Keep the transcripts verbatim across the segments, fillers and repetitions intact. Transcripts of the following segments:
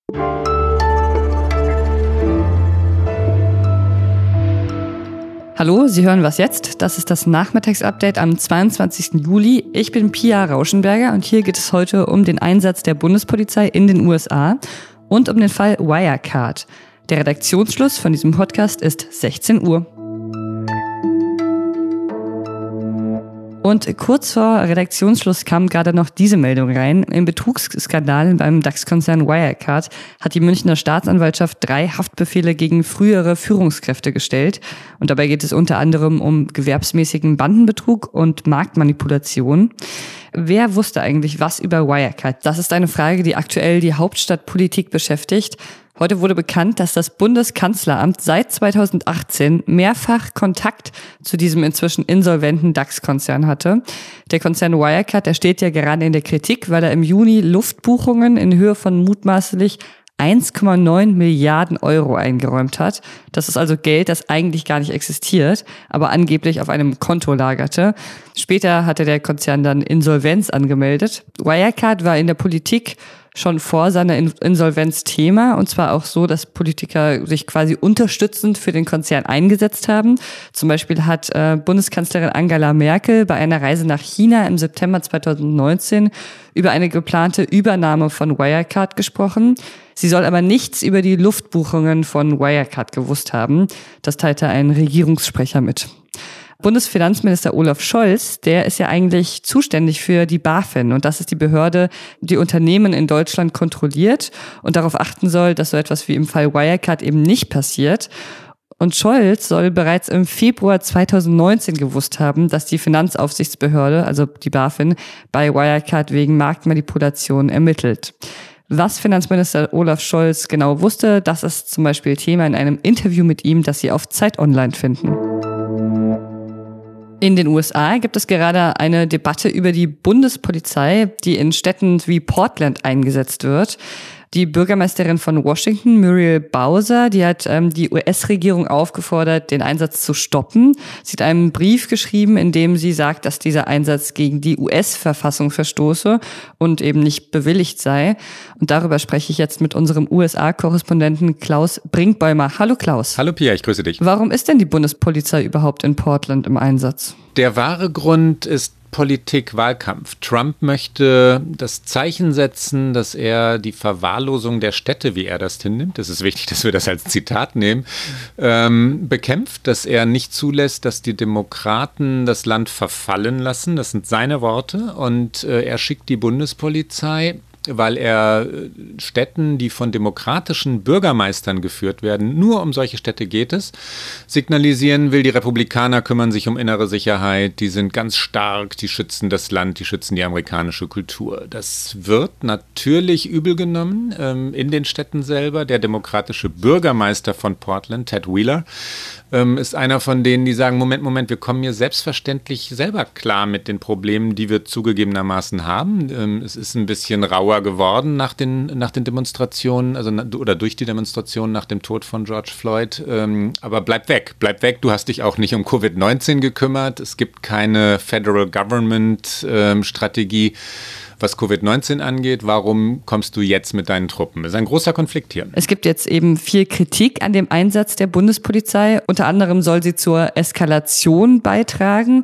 Hallo, Sie hören Was jetzt? Das ist das Nachmittagsupdate am zweiundzwanzigsten Juli. Ich bin Pia Rauschenberger und hier geht es heute um den Einsatz der Bundespolizei in den U S A und um den Fall Wirecard. Der Redaktionsschluss von diesem Podcast ist sechzehn Uhr. Und kurz vor Redaktionsschluss kam gerade noch diese Meldung rein. Im Betrugsskandal beim DAX-Konzern Wirecard hat die Münchner Staatsanwaltschaft drei Haftbefehle gegen frühere Führungskräfte gestellt. Und dabei geht es unter anderem um gewerbsmäßigen Bandenbetrug und Marktmanipulation. Wer wusste eigentlich was über Wirecard? Das ist eine Frage, die aktuell die Hauptstadtpolitik beschäftigt. Heute wurde bekannt, dass das Bundeskanzleramt seit zweitausendachtzehn mehrfach Kontakt zu diesem inzwischen insolventen DAX-Konzern hatte. Der Konzern Wirecard, der steht ja gerade in der Kritik, weil er im Juni Luftbuchungen in Höhe von mutmaßlich eins Komma neun Milliarden Euro eingeräumt hat. Das ist also Geld, das eigentlich gar nicht existiert, aber angeblich auf einem Konto lagerte. Später hatte der Konzern dann Insolvenz angemeldet. Wirecard war in der Politik schon vor seiner Insolvenz Thema, und zwar auch so, dass Politiker sich quasi unterstützend für den Konzern eingesetzt haben. Zum Beispiel hat äh, Bundeskanzlerin Angela Merkel bei einer Reise nach China im September zweitausendneunzehn über eine geplante Übernahme von Wirecard gesprochen. Sie soll aber nichts über die Luftbuchungen von Wirecard gewusst haben. Das teilte ein Regierungssprecher mit. Bundesfinanzminister Olaf Scholz, der ist ja eigentlich zuständig für die BaFin, und das ist die Behörde, die Unternehmen in Deutschland kontrolliert und darauf achten soll, dass so etwas wie im Fall Wirecard eben nicht passiert. Und Scholz soll bereits im Februar zweitausendneunzehn gewusst haben, dass die Finanzaufsichtsbehörde, also die BaFin, bei Wirecard wegen Marktmanipulation ermittelt. Was Finanzminister Olaf Scholz genau wusste, das ist zum Beispiel Thema in einem Interview mit ihm, das Sie auf Zeit Online finden. In den U S A gibt es gerade eine Debatte über die Bundespolizei, die in Städten wie Portland eingesetzt wird. Die Bürgermeisterin von Washington, Muriel Bowser, die hat ähm, die U S-Regierung aufgefordert, den Einsatz zu stoppen. Sie hat einen Brief geschrieben, in dem sie sagt, dass dieser Einsatz gegen die U S-Verfassung verstoße und eben nicht bewilligt sei. Und darüber spreche ich jetzt mit unserem U S A-Korrespondenten Klaus Brinkbäumer. Hallo Klaus. Hallo Pia, ich grüße dich. Warum ist denn die Bundespolizei überhaupt in Portland im Einsatz? Der wahre Grund ist Politik, Wahlkampf. Trump möchte das Zeichen setzen, dass er die Verwahrlosung der Städte, wie er das hinnimmt, das ist wichtig, dass wir das als Zitat nehmen, ähm, bekämpft, dass er nicht zulässt, dass die Demokraten das Land verfallen lassen. Das sind seine Worte, und äh, er schickt die Bundespolizei, weil er Städten, die von demokratischen Bürgermeistern geführt werden, nur um solche Städte geht es, signalisieren will, die Republikaner kümmern sich um innere Sicherheit, die sind ganz stark, die schützen das Land, die schützen die amerikanische Kultur. Das wird natürlich übel genommen ähm, in den Städten selber. Der demokratische Bürgermeister von Portland, Ted Wheeler, ähm, ist einer von denen, die sagen, Moment, Moment, wir kommen hier selbstverständlich selber klar mit den Problemen, die wir zugegebenermaßen haben. Ähm, es ist ein bisschen rauer geworden nach den, nach den Demonstrationen, also oder durch die Demonstrationen nach dem Tod von George Floyd. Ähm, aber bleib weg, bleib weg. Du hast dich auch nicht um Covid neunzehn gekümmert. Es gibt keine Federal Government ähm, Strategie, was Covid neunzehn angeht. Warum kommst du jetzt mit deinen Truppen? Das ist ein großer Konflikt hier. Es gibt jetzt eben viel Kritik an dem Einsatz der Bundespolizei. Unter anderem soll sie zur Eskalation beitragen.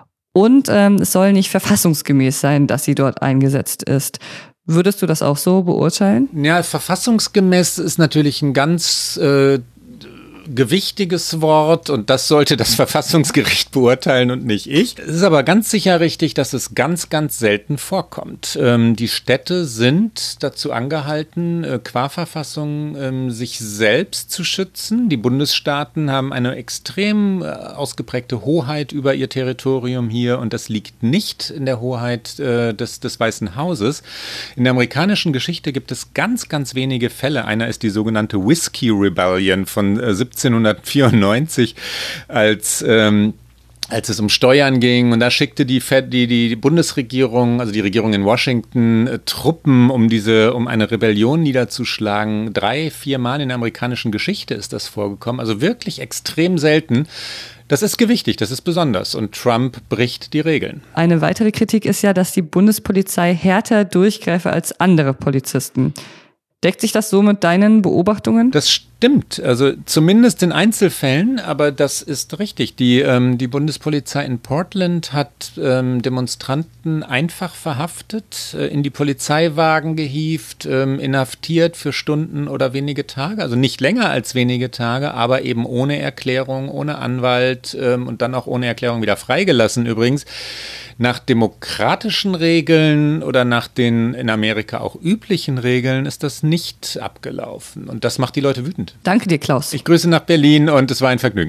Und ähm, es soll nicht verfassungsgemäß sein, dass sie dort eingesetzt ist. Würdest du das auch so beurteilen? Ja, verfassungsgemäß ist natürlich ein ganz äh, gewichtiges Wort, und das sollte das Verfassungsgericht beurteilen und nicht ich. Es ist aber ganz sicher richtig, dass es ganz, ganz selten vorkommt. Ähm, die Städte sind dazu angehalten, äh, qua Verfassung ähm, sich selbst zu schützen. Die Bundesstaaten haben eine extrem äh, ausgeprägte Hoheit über ihr Territorium hier, und das liegt nicht in der Hoheit äh, des, des Weißen Hauses. In der amerikanischen Geschichte gibt es ganz, ganz wenige Fälle. Einer ist die sogenannte Whiskey Rebellion von äh, siebzehnhundertvierundneunzig, als ähm, als es um Steuern ging, und da schickte die, die, die Bundesregierung, also die Regierung in Washington, äh, Truppen, um diese, um eine Rebellion niederzuschlagen. Drei, vier Mal in der amerikanischen Geschichte ist das vorgekommen, also wirklich extrem selten. Das ist gewichtig, das ist besonders, und Trump bricht die Regeln. Eine weitere Kritik ist ja, dass die Bundespolizei härter durchgreife als andere Polizisten. Deckt sich das so mit deinen Beobachtungen? Das stimmt, also zumindest in Einzelfällen, aber das ist richtig. Die, ähm, die Bundespolizei in Portland hat ähm, Demonstranten einfach verhaftet, äh, in die Polizeiwagen gehievt, ähm, inhaftiert für Stunden oder wenige Tage, also nicht länger als wenige Tage, aber eben ohne Erklärung, ohne Anwalt ähm, und dann auch ohne Erklärung wieder freigelassen übrigens. Nach demokratischen Regeln oder nach den in Amerika auch üblichen Regeln ist das nicht abgelaufen. Und das macht die Leute wütend. Danke dir, Klaus. Ich grüße nach Berlin und es war ein Vergnügen.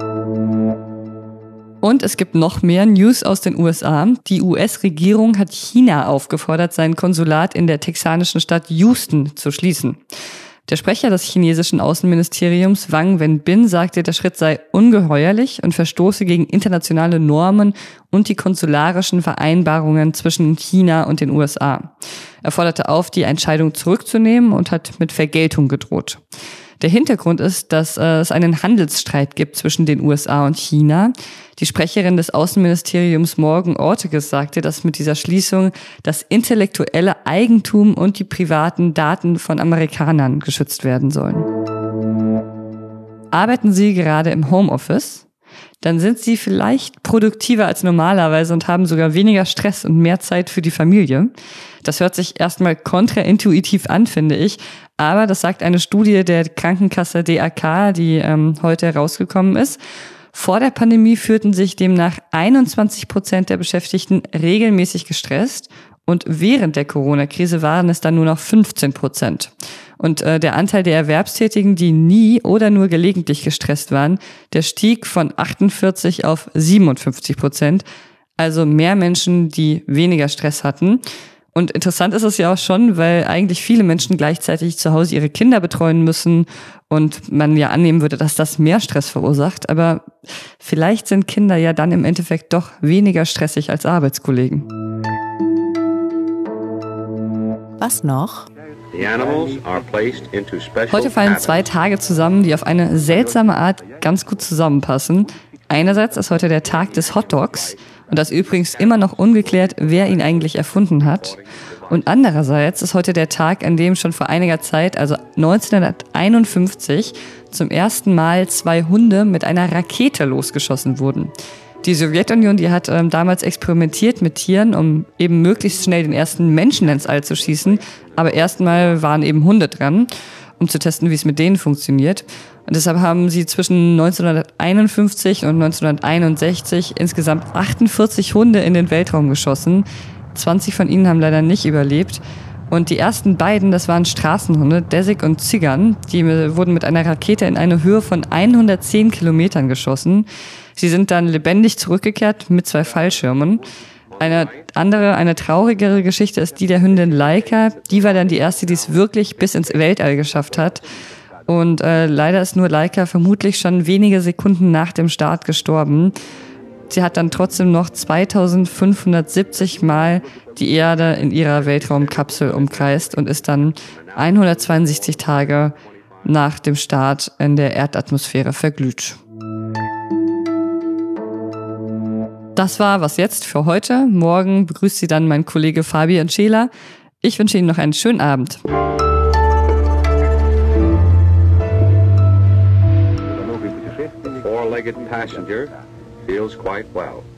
Und es gibt noch mehr News aus den U S A. Die U S-Regierung hat China aufgefordert, sein Konsulat in der texanischen Stadt Houston zu schließen. Der Sprecher des chinesischen Außenministeriums Wang Wenbin sagte, der Schritt sei ungeheuerlich und verstoße gegen internationale Normen und die konsularischen Vereinbarungen zwischen China und den U S A. Er forderte auf, die Entscheidung zurückzunehmen und hat mit Vergeltung gedroht. Der Hintergrund ist, dass äh, es einen Handelsstreit gibt zwischen den U S A und China. Die Sprecherin des Außenministeriums Morgan Ortagus sagte, dass mit dieser Schließung das intellektuelle Eigentum und die privaten Daten von Amerikanern geschützt werden sollen. Arbeiten Sie gerade im Homeoffice? Dann sind Sie vielleicht produktiver als normalerweise und haben sogar weniger Stress und mehr Zeit für die Familie. Das hört sich erstmal kontraintuitiv an, finde ich. Aber das sagt eine Studie der Krankenkasse D A K, die ähm, heute herausgekommen ist. Vor der Pandemie fühlten sich demnach einundzwanzig Prozent der Beschäftigten regelmäßig gestresst und während der Corona-Krise waren es dann nur noch fünfzehn Prozent. Und äh, der Anteil der Erwerbstätigen, die nie oder nur gelegentlich gestresst waren, der stieg von achtundvierzig auf siebenundfünfzig Prozent. Also mehr Menschen, die weniger Stress hatten. Und interessant ist es ja auch schon, weil eigentlich viele Menschen gleichzeitig zu Hause ihre Kinder betreuen müssen und man ja annehmen würde, dass das mehr Stress verursacht. Aber vielleicht sind Kinder ja dann im Endeffekt doch weniger stressig als Arbeitskollegen. Was noch? Heute fallen zwei Tage zusammen, die auf eine seltsame Art ganz gut zusammenpassen. Einerseits ist heute der Tag des Hotdogs. Und das ist übrigens immer noch ungeklärt, wer ihn eigentlich erfunden hat. Und andererseits ist heute der Tag, an dem schon vor einiger Zeit, also neunzehnhunderteinundfünfzig, zum ersten Mal zwei Hunde mit einer Rakete losgeschossen wurden. Die Sowjetunion, die hat ähm, damals experimentiert mit Tieren, um eben möglichst schnell den ersten Menschen ins All zu schießen. Aber erstmal waren eben Hunde dran, um zu testen, wie es mit denen funktioniert. Und deshalb haben sie zwischen neunzehnhunderteinundfünfzig und neunzehnhunderteinundsechzig insgesamt achtundvierzig Hunde in den Weltraum geschossen. zwanzig von ihnen haben leider nicht überlebt. Und die ersten beiden, das waren Straßenhunde, Desig und Ziggern. Die wurden mit einer Rakete in eine Höhe von hundertzehn Kilometern geschossen. Sie sind dann lebendig zurückgekehrt mit zwei Fallschirmen. Eine andere, eine traurigere Geschichte ist die der Hündin Laika. Die war dann die erste, die es wirklich bis ins Weltall geschafft hat. Und äh, leider ist nur Laika vermutlich schon wenige Sekunden nach dem Start gestorben. Sie hat dann trotzdem noch zweitausendfünfhundertsiebzig Mal die Erde in ihrer Weltraumkapsel umkreist und ist dann hundertzweiundsechzig Tage nach dem Start in der Erdatmosphäre verglüht. Das war Was jetzt für heute. Morgen begrüßt Sie dann mein Kollege Fabian Scheler. Ich wünsche Ihnen noch einen schönen Abend. Four-legged passenger feels quite well.